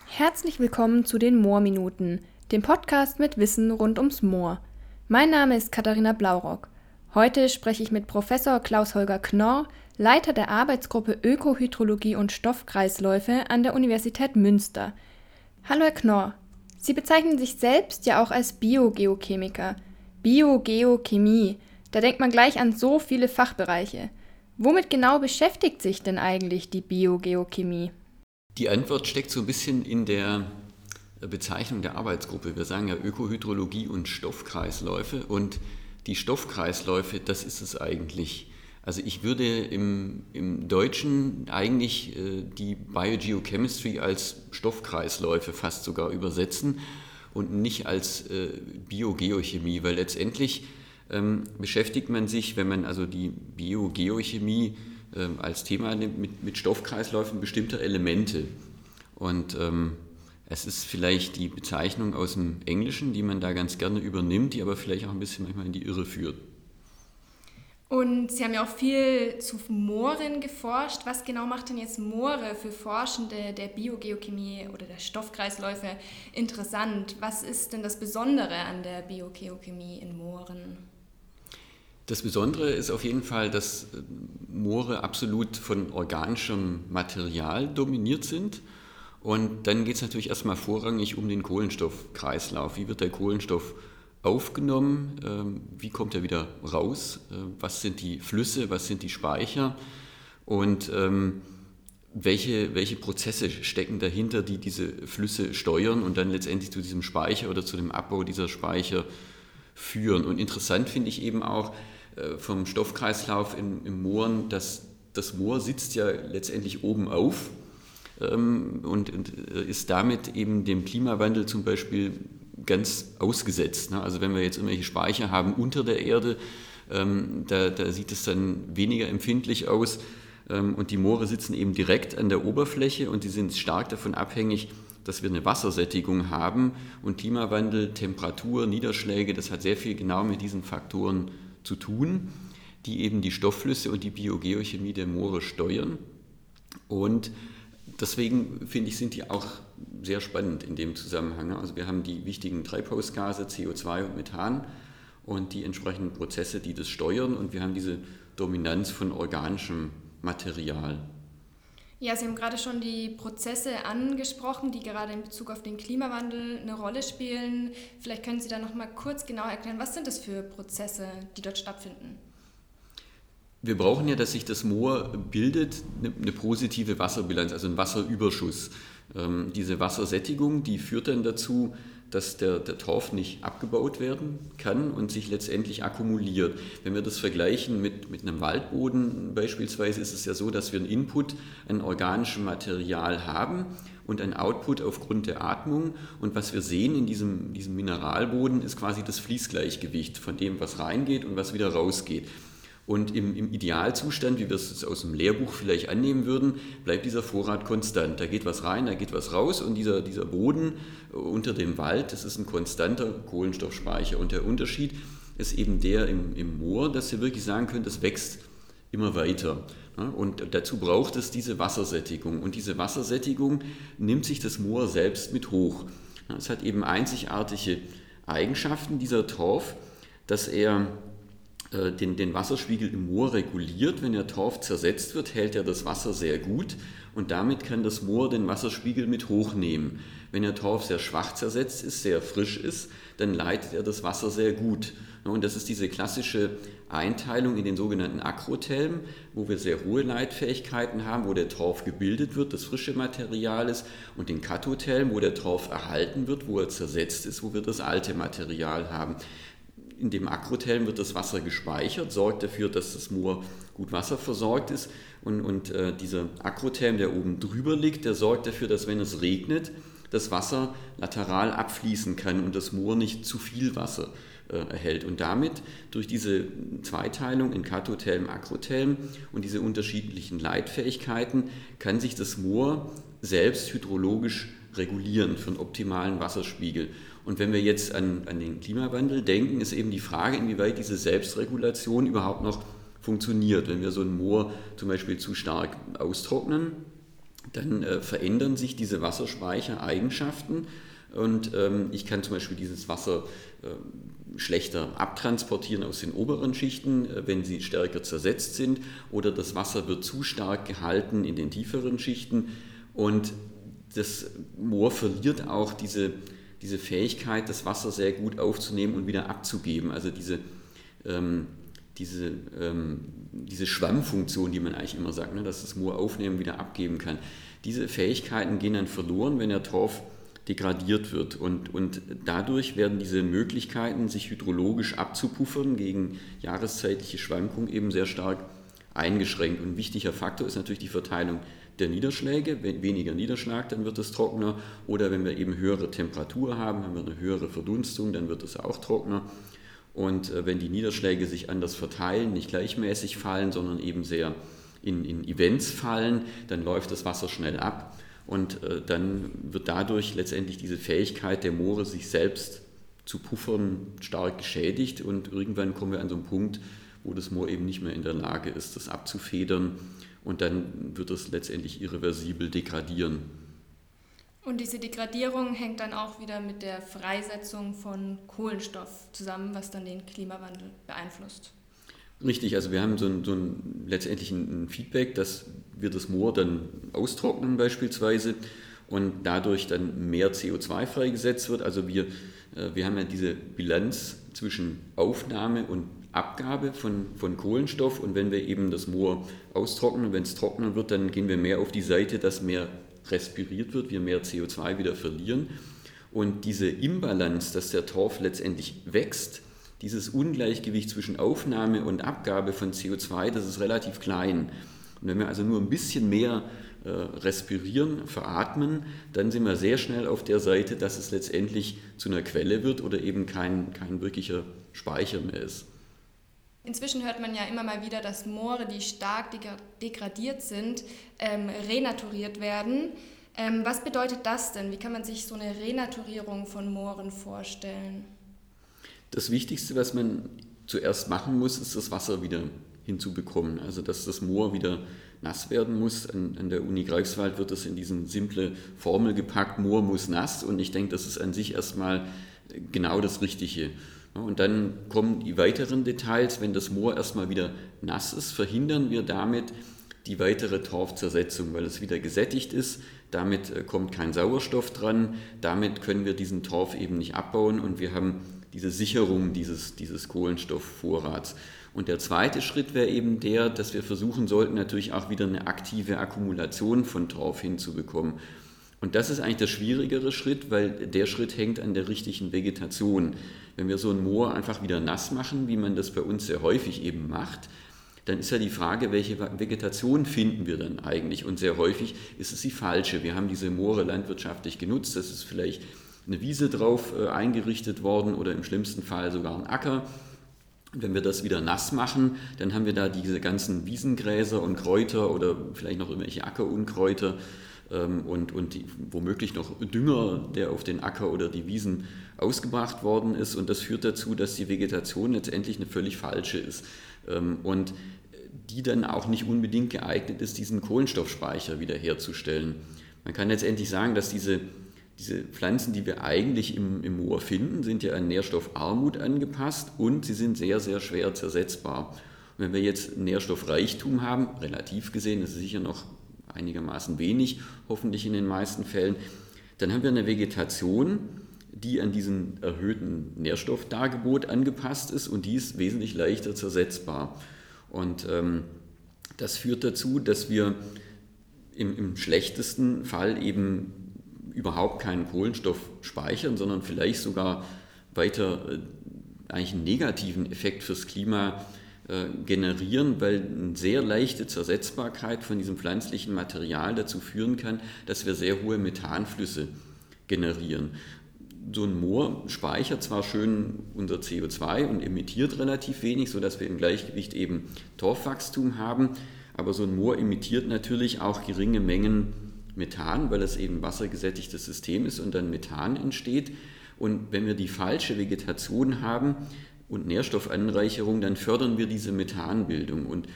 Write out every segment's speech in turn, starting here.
Herzlich willkommen zu den Moorminuten, dem Podcast mit Wissen rund ums Moor. Mein Name ist Katharina Blaurock. Heute spreche ich mit Professor Klaus-Holger Knorr, Leiter der Arbeitsgruppe Ökohydrologie und Stoffkreisläufe an der Universität Münster. Hallo Herr Knorr, Sie bezeichnen sich selbst ja auch als Biogeochemiker. Biogeochemie, da denkt man gleich an so viele Fachbereiche. Womit genau beschäftigt sich denn eigentlich die Biogeochemie? Die Antwort steckt so ein bisschen in der Bezeichnung der Arbeitsgruppe. Wir sagen ja Ökohydrologie und Stoffkreisläufe, und die Stoffkreisläufe, das ist es eigentlich. Also ich würde im Deutschen eigentlich die Biogeochemistry als Stoffkreisläufe fast sogar übersetzen und nicht als Biogeochemie, weil letztendlich beschäftigt man sich, wenn man also die Biogeochemie als Thema nimmt, mit Stoffkreisläufen bestimmter Elemente. Und es ist vielleicht die Bezeichnung aus dem Englischen, die man da ganz gerne übernimmt, die aber vielleicht auch ein bisschen manchmal in die Irre führt. Und Sie haben ja auch viel zu Mooren geforscht. Was genau macht denn jetzt Moore für Forschende der Biogeochemie oder der Stoffkreisläufe interessant? Was ist denn das Besondere an der Biogeochemie in Mooren? Das Besondere ist auf jeden Fall, dass Moore absolut von organischem Material dominiert sind. Und dann geht es natürlich erstmal vorrangig um den Kohlenstoffkreislauf. Wie wird der Kohlenstoff aufgenommen? Wie kommt er wieder raus? Was sind die Flüsse? Was sind die Speicher? Und welche Prozesse stecken dahinter, die diese Flüsse steuern und dann letztendlich zu diesem Speicher oder zu dem Abbau dieser Speicher führen? Und interessant finde ich eben auch vom Stoffkreislauf im Mooren, dass das Moor sitzt ja letztendlich oben auf und ist damit eben dem Klimawandel zum Beispiel ganz ausgesetzt. Also wenn wir jetzt irgendwelche Speicher haben unter der Erde, da sieht es dann weniger empfindlich aus, und die Moore sitzen eben direkt an der Oberfläche und die sind stark davon abhängig, dass wir eine Wassersättigung haben, und Klimawandel, Temperatur, Niederschläge, das hat sehr viel genau mit diesen Faktoren zu tun, die eben die Stoffflüsse und die Biogeochemie der Moore steuern. Und deswegen finde ich, sind die auch sehr spannend in dem Zusammenhang. Also wir haben die wichtigen Treibhausgase CO2 und Methan und die entsprechenden Prozesse, die das steuern, und wir haben diese Dominanz von organischem Material. Ja, Sie haben gerade schon die Prozesse angesprochen, die gerade in Bezug auf den Klimawandel eine Rolle spielen. Vielleicht können Sie da noch mal kurz genau erklären, was sind das für Prozesse, die dort stattfinden? Wir brauchen ja, dass sich das Moor bildet, eine positive Wasserbilanz, also ein Wasserüberschuss. Diese Wassersättigung, die führt dann dazu, dass der Torf nicht abgebaut werden kann und sich letztendlich akkumuliert. Wenn wir das vergleichen mit einem Waldboden beispielsweise, ist es ja so, dass wir einen Input an organischem Material haben und einen Output aufgrund der Atmung. Und was wir sehen in diesem Mineralboden ist quasi das Fließgleichgewicht von dem, was reingeht und was wieder rausgeht. Und im Idealzustand, wie wir es aus dem Lehrbuch vielleicht annehmen würden, bleibt dieser Vorrat konstant. Da geht was rein, da geht was raus, und dieser Boden unter dem Wald, das ist ein konstanter Kohlenstoffspeicher. Und der Unterschied ist eben der im Moor, dass wir wirklich sagen können, das wächst immer weiter. Und dazu braucht es diese Wassersättigung. Und diese Wassersättigung nimmt sich das Moor selbst mit hoch. Es hat eben einzigartige Eigenschaften, dieser Torf, dass er den Wasserspiegel im Moor reguliert. Wenn der Torf zersetzt wird, hält er das Wasser sehr gut, und damit kann das Moor den Wasserspiegel mit hochnehmen. Wenn der Torf sehr schwach zersetzt ist, sehr frisch ist, dann leitet er das Wasser sehr gut. Und das ist diese klassische Einteilung in den sogenannten Akrothelm, wo wir sehr hohe Leitfähigkeiten haben, wo der Torf gebildet wird, das frische Material ist, und den Kathothelm, wo der Torf erhalten wird, wo er zersetzt ist, wo wir das alte Material haben. In dem Akrothelm wird das Wasser gespeichert, sorgt dafür, dass das Moor gut wasserversorgt ist, und dieser Akrothelm, der oben drüber liegt, der sorgt dafür, dass, wenn es regnet, das Wasser lateral abfließen kann und das Moor nicht zu viel Wasser erhält. Und damit, durch diese Zweiteilung in Kathothelm, Akrothelm und diese unterschiedlichen Leitfähigkeiten, kann sich das Moor selbst hydrologisch regulieren für einen optimalen Wasserspiegel. Und wenn wir jetzt an den Klimawandel denken, ist eben die Frage, inwieweit diese Selbstregulation überhaupt noch funktioniert. Wenn wir so ein Moor zum Beispiel zu stark austrocknen, dann verändern sich diese Wasserspeichereigenschaften und ich kann zum Beispiel dieses Wasser schlechter abtransportieren aus den oberen Schichten, wenn sie stärker zersetzt sind, oder das Wasser wird zu stark gehalten in den tieferen Schichten und das Moor verliert auch diese Fähigkeit, das Wasser sehr gut aufzunehmen und wieder abzugeben. Also diese Schwammfunktion, die man eigentlich immer sagt, ne, dass das Moor aufnehmen und wieder abgeben kann, diese Fähigkeiten gehen dann verloren, wenn der Torf degradiert wird. Und dadurch werden diese Möglichkeiten, sich hydrologisch abzupuffern gegen jahreszeitliche Schwankungen, eben sehr stark eingeschränkt. Und ein wichtiger Faktor ist natürlich die Verteilung der Niederschläge. Wenn weniger Niederschlag, dann wird es trockener. Oder wenn wir eben höhere Temperatur haben, haben wir eine höhere Verdunstung, dann wird es auch trockener. Und wenn die Niederschläge sich anders verteilen, nicht gleichmäßig fallen, sondern eben sehr in Events fallen, dann läuft das Wasser schnell ab. Und dann wird dadurch letztendlich diese Fähigkeit der Moore, sich selbst zu puffern, stark geschädigt. Und irgendwann kommen wir an so einen Punkt, wo das Moor eben nicht mehr in der Lage ist, das abzufedern. Und dann wird es letztendlich irreversibel degradieren. Und diese Degradierung hängt dann auch wieder mit der Freisetzung von Kohlenstoff zusammen, was dann den Klimawandel beeinflusst. Richtig, also wir haben letztendlich ein Feedback, dass wir das Moor dann austrocknen beispielsweise und dadurch dann mehr CO2 freigesetzt wird. Also wir haben ja diese Bilanz zwischen Aufnahme und Abgabe von Kohlenstoff, und wenn wir eben das Moor austrocknen, wenn es trockener wird, dann gehen wir mehr auf die Seite, dass mehr respiriert wird, wir mehr CO2 wieder verlieren. Und diese Imbalanz, dass der Torf letztendlich wächst, dieses Ungleichgewicht zwischen Aufnahme und Abgabe von CO2, das ist relativ klein. Und wenn wir also nur ein bisschen mehr respirieren, veratmen, dann sind wir sehr schnell auf der Seite, dass es letztendlich zu einer Quelle wird oder eben kein wirklicher Speicher mehr ist. Inzwischen hört man ja immer mal wieder, dass Moore, die stark degradiert sind, renaturiert werden. Was bedeutet das denn? Wie kann man sich so eine Renaturierung von Mooren vorstellen? Das Wichtigste, was man zuerst machen muss, ist das Wasser wieder hinzubekommen. Also dass das Moor wieder nass werden muss. An der Uni Greifswald wird das in diese simple Formel gepackt, Moor muss nass, und ich denke, das ist an sich erstmal genau das Richtige. Und dann kommen die weiteren Details. Wenn das Moor erstmal wieder nass ist, verhindern wir damit die weitere Torfzersetzung, weil es wieder gesättigt ist. Damit kommt kein Sauerstoff dran. Damit können wir diesen Torf eben nicht abbauen und wir haben diese Sicherung dieses Kohlenstoffvorrats. Und der zweite Schritt wäre eben der, dass wir versuchen sollten, natürlich auch wieder eine aktive Akkumulation von Torf hinzubekommen. Und das ist eigentlich der schwierigere Schritt, weil der Schritt hängt an der richtigen Vegetation. Wenn wir so ein Moor einfach wieder nass machen, wie man das bei uns sehr häufig eben macht, dann ist ja die Frage, welche Vegetation finden wir dann eigentlich? Und sehr häufig ist es die falsche. Wir haben diese Moore landwirtschaftlich genutzt, das ist vielleicht eine Wiese drauf eingerichtet worden oder im schlimmsten Fall sogar ein Acker. Und wenn wir das wieder nass machen, dann haben wir da diese ganzen Wiesengräser und Kräuter oder vielleicht noch irgendwelche Ackerunkräuter und womöglich noch Dünger, der auf den Acker oder die Wiesen ausgebracht worden ist. Und das führt dazu, dass die Vegetation letztendlich eine völlig falsche ist und die dann auch nicht unbedingt geeignet ist, diesen Kohlenstoffspeicher wiederherzustellen. Man kann letztendlich sagen, dass diese Pflanzen, die wir eigentlich im Moor finden, sind ja an Nährstoffarmut angepasst und sie sind sehr, sehr schwer zersetzbar. Und wenn wir jetzt Nährstoffreichtum haben, relativ gesehen, das ist sicher noch einigermaßen wenig, hoffentlich in den meisten Fällen, dann haben wir eine Vegetation, die an diesen erhöhten Nährstoffdargebot angepasst ist und die ist wesentlich leichter zersetzbar. Und das führt dazu, dass wir im schlechtesten Fall eben überhaupt keinen Kohlenstoff speichern, sondern vielleicht sogar weiter eigentlich einen negativen Effekt fürs Klima generieren, weil eine sehr leichte Zersetzbarkeit von diesem pflanzlichen Material dazu führen kann, dass wir sehr hohe Methanflüsse generieren. So ein Moor speichert zwar schön unser CO2 und emittiert relativ wenig, sodass wir im Gleichgewicht eben Torfwachstum haben, aber so ein Moor emittiert natürlich auch geringe Mengen Methan, weil es eben wassergesättigtes System ist und dann Methan entsteht. Und wenn wir die falsche Vegetation haben und Nährstoffanreicherung, dann fördern wir diese Methanbildung. Und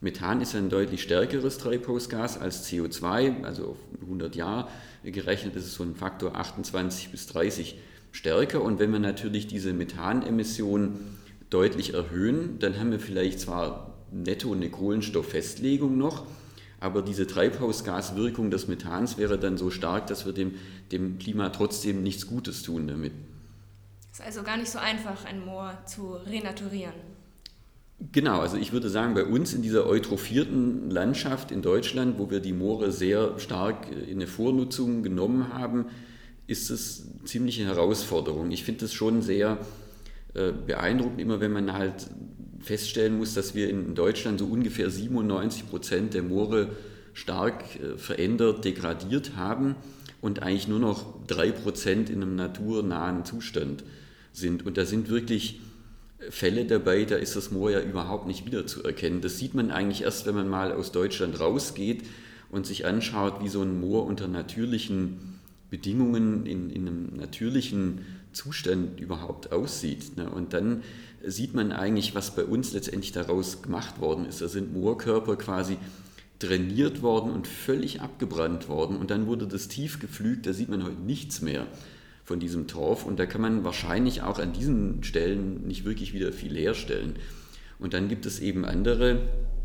Methan ist ein deutlich stärkeres Treibhausgas als CO2, also auf 100 Jahre gerechnet ist es so ein Faktor 28 bis 30 stärker. Und wenn wir natürlich diese Methanemissionen deutlich erhöhen, dann haben wir vielleicht zwar netto eine Kohlenstofffestlegung noch, aber diese Treibhausgaswirkung des Methans wäre dann so stark, dass wir dem Klima trotzdem nichts Gutes tun damit. Es ist also gar nicht so einfach, ein Moor zu renaturieren. Genau, also ich würde sagen, bei uns in dieser eutrophierten Landschaft in Deutschland, wo wir die Moore sehr stark in eine Vornutzung genommen haben, ist es eine ziemliche Herausforderung. Ich finde es schon sehr beeindruckend, immer wenn man halt feststellen muss, dass wir in Deutschland so ungefähr 97% der Moore stark verändert, degradiert haben und eigentlich nur noch 3% in einem naturnahen Zustand sind. Und da sind wirklich Fälle dabei, da ist das Moor ja überhaupt nicht wiederzuerkennen. Das sieht man eigentlich erst, wenn man mal aus Deutschland rausgeht und sich anschaut, wie so ein Moor unter natürlichen Bedingungen in einem natürlichen Zustand überhaupt aussieht. Und dann sieht man eigentlich, was bei uns letztendlich daraus gemacht worden ist. Da sind Moorkörper quasi drainiert worden und völlig abgebrannt worden und dann wurde das tief gepflügt, da sieht man heute nichts mehr von diesem Torf und da kann man wahrscheinlich auch an diesen Stellen nicht wirklich wieder viel herstellen. Und dann gibt es eben andere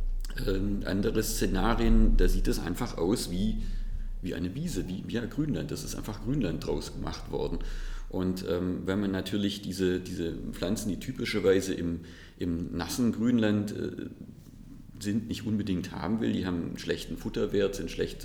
Szenarien, da sieht es einfach aus wie eine Wiese, wie ein Grünland, das ist einfach Grünland draus gemacht worden. Und wenn man natürlich diese Pflanzen, die typischerweise im nassen Grünland sind, nicht unbedingt haben will, die haben einen schlechten Futterwert, sind schlecht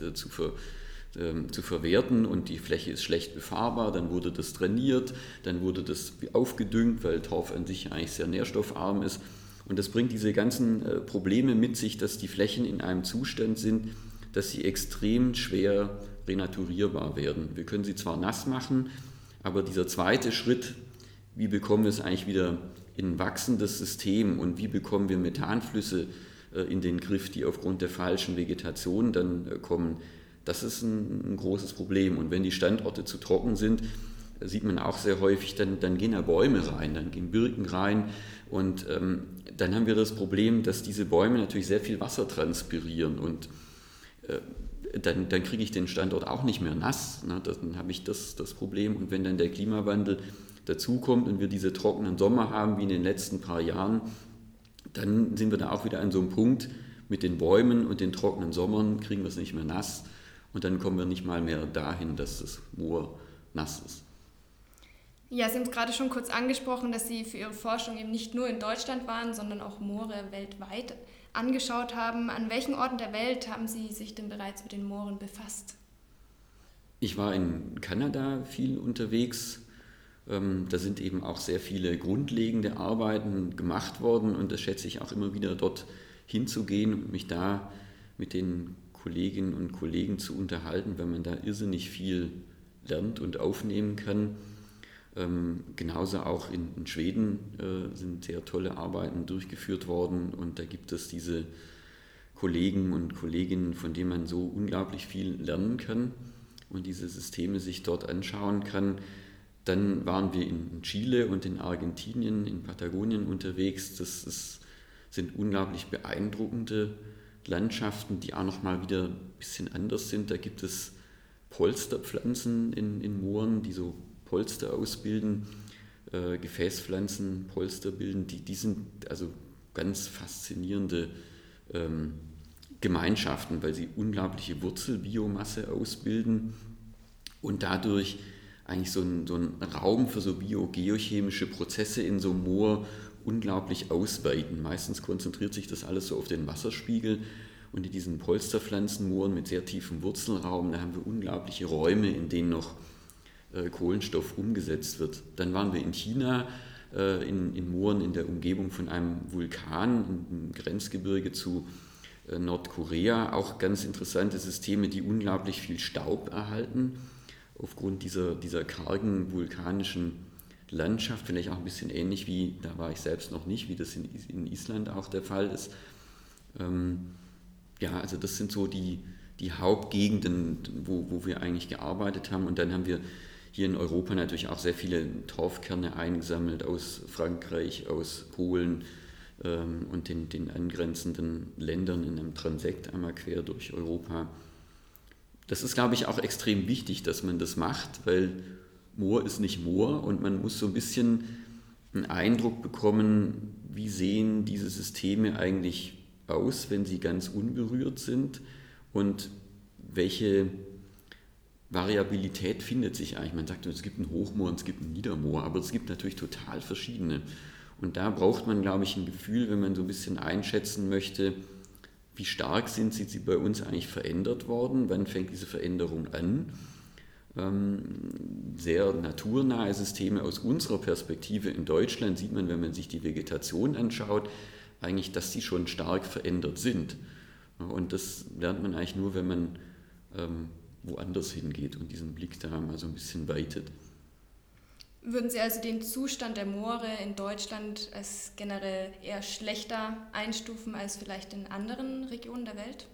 zu verwerten und die Fläche ist schlecht befahrbar, dann wurde das drainiert, dann wurde das aufgedüngt, weil Torf an sich eigentlich sehr nährstoffarm ist. Und das bringt diese ganzen Probleme mit sich, dass die Flächen in einem Zustand sind, dass sie extrem schwer renaturierbar werden. Wir können sie zwar nass machen, aber dieser zweite Schritt, wie bekommen wir es eigentlich wieder in ein wachsendes System und wie bekommen wir Methanflüsse in den Griff, die aufgrund der falschen Vegetation dann kommen, das ist ein großes Problem. Und wenn die Standorte zu trocken sind, sieht man auch sehr häufig, dann gehen da Bäume rein, dann gehen Birken rein und dann haben wir das Problem, dass diese Bäume natürlich sehr viel Wasser transpirieren und dann kriege ich den Standort auch nicht mehr nass, ne? Dann habe ich das Problem und wenn dann der Klimawandel dazukommt und wir diese trockenen Sommer haben wie in den letzten paar Jahren, dann sind wir da auch wieder an so einem Punkt mit den Bäumen und den trockenen Sommern, kriegen wir es nicht mehr nass und dann kommen wir nicht mal mehr dahin, dass das Moor nass ist. Ja, Sie haben es gerade schon kurz angesprochen, dass Sie für Ihre Forschung eben nicht nur in Deutschland waren, sondern auch Moore weltweit angeschaut haben. An welchen Orten der Welt haben Sie sich denn bereits mit den Mooren befasst? Ich war in Kanada viel unterwegs. Da sind eben auch sehr viele grundlegende Arbeiten gemacht worden und das schätze ich auch immer wieder, dort hinzugehen und mich da mit den Kolleginnen und Kollegen zu unterhalten, weil man da irrsinnig viel lernt und aufnehmen kann. Genauso auch in Schweden sind sehr tolle Arbeiten durchgeführt worden und da gibt es diese Kollegen und Kolleginnen, von denen man so unglaublich viel lernen kann und diese Systeme sich dort anschauen kann. Dann waren wir in Chile und in Argentinien, in Patagonien unterwegs. Das sind unglaublich beeindruckende Landschaften, die auch nochmal wieder ein bisschen anders sind. Da gibt es Polsterpflanzen in Mooren, die so Polster ausbilden, Gefäßpflanzen, Polster bilden. Die sind also ganz faszinierende Gemeinschaften, weil sie unglaubliche Wurzelbiomasse ausbilden und dadurch eigentlich so ein Raum für so biogeochemische Prozesse in so einem Moor unglaublich ausweiten. Meistens konzentriert sich das alles so auf den Wasserspiegel und in diesen Polsterpflanzenmooren mit sehr tiefem Wurzelraum, da haben wir unglaubliche Räume, in denen noch Kohlenstoff umgesetzt wird. Dann waren wir in China, in Mooren in der Umgebung von einem Vulkan im Grenzgebirge zu Nordkorea. Auch ganz interessante Systeme, die unglaublich viel Staub erhalten. Aufgrund dieser kargen vulkanischen Landschaft, vielleicht auch ein bisschen ähnlich wie, da war ich selbst noch nicht, wie das in Island auch der Fall ist. Ja, also das sind so die Hauptgegenden, wo wir eigentlich gearbeitet haben. Und dann haben wir hier in Europa natürlich auch sehr viele Torfkerne eingesammelt aus Frankreich, aus Polen, und den angrenzenden Ländern in einem Transekt einmal quer durch Europa. Das ist, glaube ich, auch extrem wichtig, dass man das macht, weil Moor ist nicht Moor und man muss so ein bisschen einen Eindruck bekommen, wie sehen diese Systeme eigentlich aus, wenn sie ganz unberührt sind und welche Variabilität findet sich eigentlich. Man sagt, es gibt ein Hochmoor und es gibt ein Niedermoor, aber es gibt natürlich total verschiedene. Und da braucht man, glaube ich, ein Gefühl, wenn man so ein bisschen einschätzen möchte, wie stark sind sie bei uns eigentlich verändert worden, wann fängt diese Veränderung an. Sehr naturnahe Systeme aus unserer Perspektive in Deutschland sieht man, wenn man sich die Vegetation anschaut, eigentlich, dass sie schon stark verändert sind. Und das lernt man eigentlich nur, wenn man woanders hingeht und diesen Blick da mal so ein bisschen weitet. Würden Sie also den Zustand der Moore in Deutschland als generell eher schlechter einstufen als vielleicht in anderen Regionen der Welt?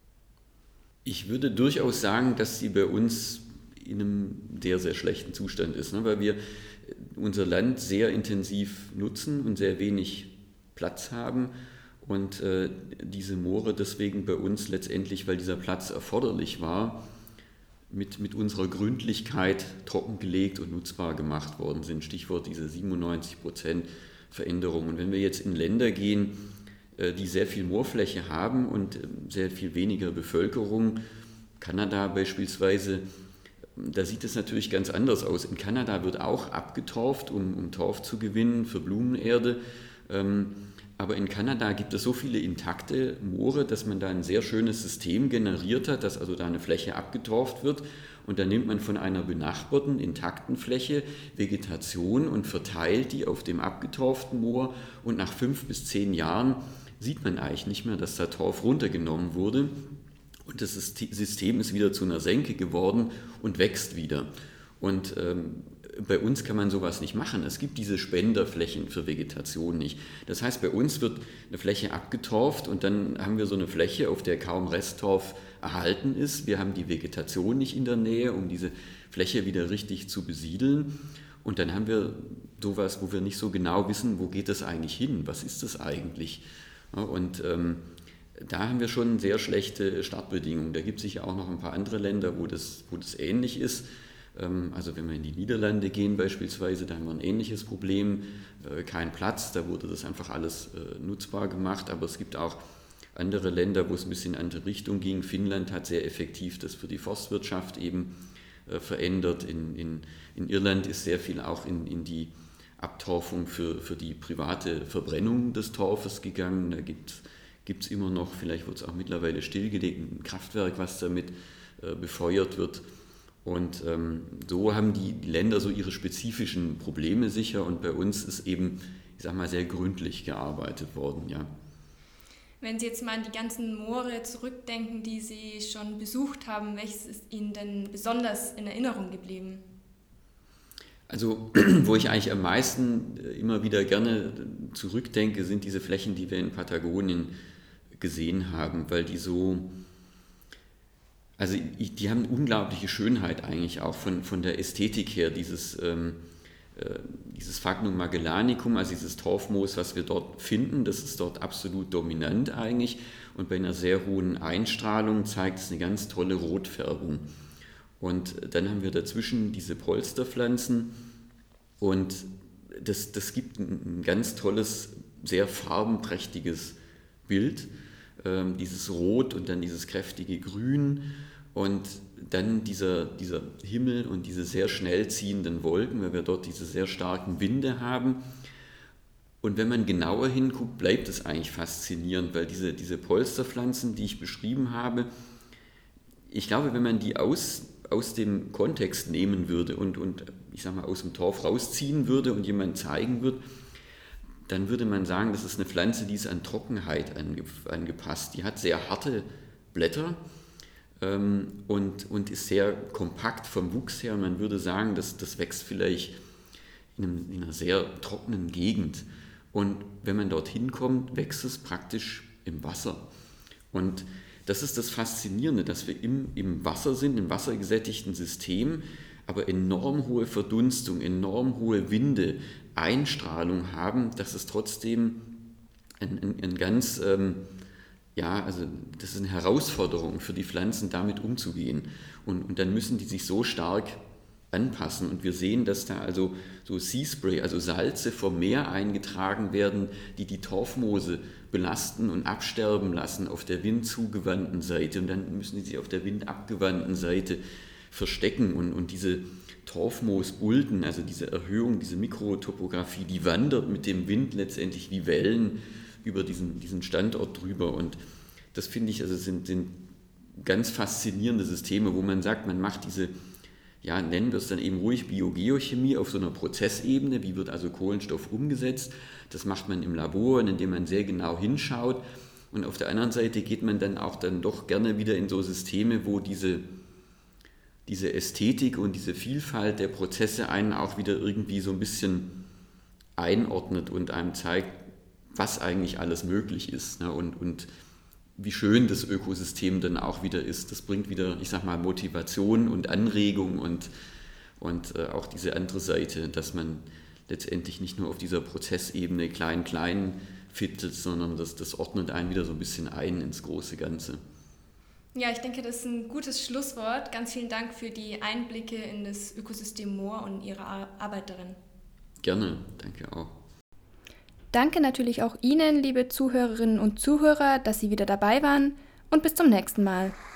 Ich würde durchaus sagen, dass sie bei uns in einem sehr, sehr schlechten Zustand ist, weil wir unser Land sehr intensiv nutzen und sehr wenig Platz haben und diese Moore deswegen bei uns letztendlich, weil dieser Platz erforderlich war, mit unserer Gründlichkeit trockengelegt und nutzbar gemacht worden sind. Stichwort diese 97% Veränderung. Und wenn wir jetzt in Länder gehen, die sehr viel Moorfläche haben und sehr viel weniger Bevölkerung, Kanada beispielsweise, da sieht es natürlich ganz anders aus. In Kanada wird auch abgetorft, um Torf zu gewinnen für Blumenerde. Aber in Kanada gibt es so viele intakte Moore, dass man da ein sehr schönes System generiert hat, dass also da eine Fläche abgetorft wird und dann nimmt man von einer benachbarten, intakten Fläche Vegetation und verteilt die auf dem abgetorften Moor und nach 5 bis 10 Jahren sieht man eigentlich nicht mehr, dass da Torf runtergenommen wurde und das System ist wieder zu einer Senke geworden und wächst wieder. Und bei uns kann man sowas nicht machen. Es gibt diese Spenderflächen für Vegetation nicht. Das heißt, bei uns wird eine Fläche abgetorft und dann haben wir so eine Fläche, auf der kaum Resttorf erhalten ist. Wir haben die Vegetation nicht in der Nähe, um diese Fläche wieder richtig zu besiedeln. Und dann haben wir sowas, wo wir nicht so genau wissen, wo geht das eigentlich hin? Was ist das eigentlich? Und da haben wir schon sehr schlechte Startbedingungen. Da gibt es sicher auch noch ein paar andere Länder, wo das ähnlich ist. Also wenn wir in die Niederlande gehen beispielsweise, da haben wir ein ähnliches Problem, kein Platz, da wurde das einfach alles nutzbar gemacht, aber es gibt auch andere Länder, wo es ein bisschen in eine andere Richtung ging. Finnland hat sehr effektiv das für die Forstwirtschaft eben verändert, in Irland ist sehr viel auch in die Abtorfung für die private Verbrennung des Torfes gegangen, da gibt es immer noch, vielleicht wird es auch mittlerweile stillgelegt, ein Kraftwerk, was damit befeuert wird. Und so haben die Länder so ihre spezifischen Probleme sicher und bei uns ist eben, ich sag mal, sehr gründlich gearbeitet worden, ja. Wenn Sie jetzt mal an die ganzen Moore zurückdenken, die Sie schon besucht haben, welches ist Ihnen denn besonders in Erinnerung geblieben? Also, wo ich eigentlich am meisten immer wieder gerne zurückdenke, sind diese Flächen, die wir in Patagonien gesehen haben, weil die so... Also die haben eine unglaubliche Schönheit eigentlich auch von der Ästhetik her, dieses Sphagnum magellanicum, also dieses Torfmoos, was wir dort finden, das ist dort absolut dominant eigentlich und bei einer sehr hohen Einstrahlung zeigt es eine ganz tolle Rotfärbung. Und dann haben wir dazwischen diese Polsterpflanzen und das gibt ein ganz tolles, sehr farbenprächtiges Bild. Dieses Rot und dann dieses kräftige Grün und dann dieser Himmel und diese sehr schnell ziehenden Wolken, weil wir dort diese sehr starken Winde haben. Und wenn man genauer hinguckt, bleibt es eigentlich faszinierend, weil diese Polsterpflanzen, die ich beschrieben habe, ich glaube, wenn man die aus dem Kontext nehmen würde und ich sag mal aus dem Torf rausziehen würde und jemand zeigen würde, dann würde man sagen, das ist eine Pflanze, die ist an Trockenheit angepasst. Die hat sehr harte Blätter und ist sehr kompakt vom Wuchs her. Und man würde sagen, das wächst vielleicht in einer sehr trockenen Gegend. Und wenn man dorthin kommt, wächst es praktisch im Wasser. Und das ist das Faszinierende, dass wir im Wasser sind, im wassergesättigten System, aber enorm hohe Verdunstung, enorm hohe Winde, Einstrahlung haben, dass es trotzdem ein ganz, also das ist eine Herausforderung für die Pflanzen, damit umzugehen. Und dann müssen die sich so stark anpassen. Und wir sehen, dass da also so Sea Spray, also Salze vom Meer eingetragen werden, die die Torfmoose belasten und absterben lassen auf der windzugewandten Seite. Und dann müssen die sich auf der windabgewandten Seite verstecken. Und diese Torfmoosbulden, also diese Erhöhung, diese Mikrotopographie, die wandert mit dem Wind letztendlich wie Wellen über diesen Standort drüber. Und das finde ich, also sind ganz faszinierende Systeme, wo man sagt, man macht diese, nennen wir es dann eben ruhig Biogeochemie auf so einer Prozessebene. Wie wird also Kohlenstoff umgesetzt? Das macht man im Labor, indem man sehr genau hinschaut. Und auf der anderen Seite geht man dann auch dann doch gerne wieder in so Systeme, wo diese Ästhetik und diese Vielfalt der Prozesse einen auch wieder irgendwie so ein bisschen einordnet und einem zeigt, was eigentlich alles möglich ist, ne? Und wie schön das Ökosystem dann auch wieder ist. Das bringt wieder, ich sag mal, Motivation und Anregung und auch diese andere Seite, dass man letztendlich nicht nur auf dieser Prozessebene klein fittet, sondern das ordnet einen wieder so ein bisschen ein ins große Ganze. Ja, ich denke, das ist ein gutes Schlusswort. Ganz vielen Dank für die Einblicke in das Ökosystem Moor und Ihre Arbeit darin. Gerne, danke auch. Danke natürlich auch Ihnen, liebe Zuhörerinnen und Zuhörer, dass Sie wieder dabei waren und bis zum nächsten Mal.